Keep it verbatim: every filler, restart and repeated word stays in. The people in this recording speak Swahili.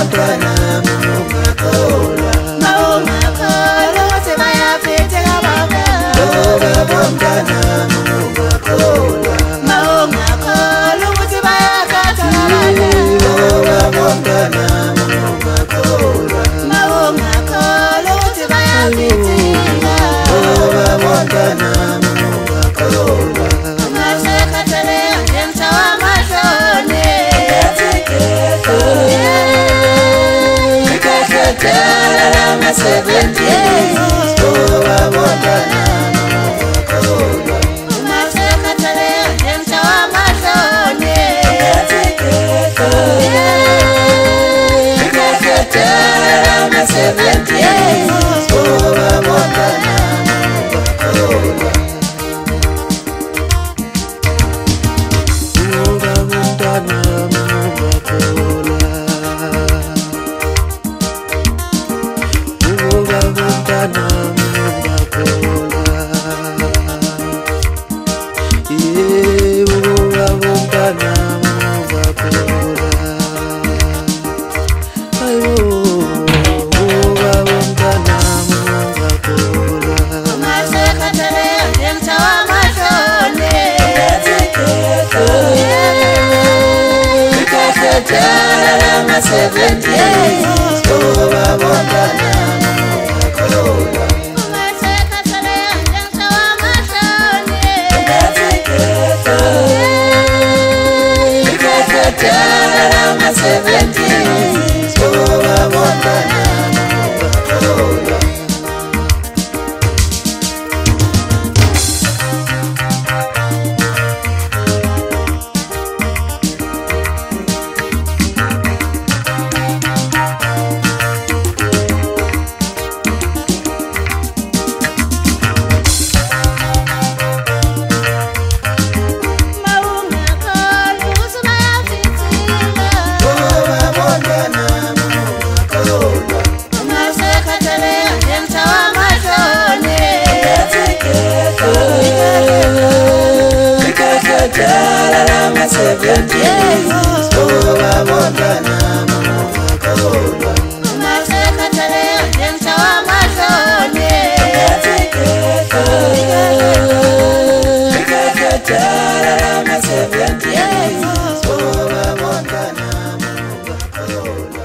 bontwana mungakola Maungakolo ukuthi bayaphethe kababa Ngoba bontwana mungakola Maungakolo ukuthi bayakhatha kababa Ngoba bontwana mungakola Maungakolo ukuthi bayaphethe Ngoba bontwana mungakola Masekhathele ngemshawa mashone Ngoba bontwana mungakola Masekhathele ngemshawa mashone Ngoba bontwana mungakola Ngoba bontwana mungakola Ngoba bontwana mungakola Yeah, ngoba bontwana mungakola Ayo, ngoba bontwana mungakola Masekhathele ngemshawa mashone Ngoba bontwana mungakola Masekhathele ngemshawa mashone Ngoba bontwana mungakola Maungakolo ukuthi bayaphethe Ngoba bontwana mungakola Masekhathele ngemshawa mashone Ngoba bontwana mungakola Masekhathele ngemshawa mashone Ngoba bontwana mungakola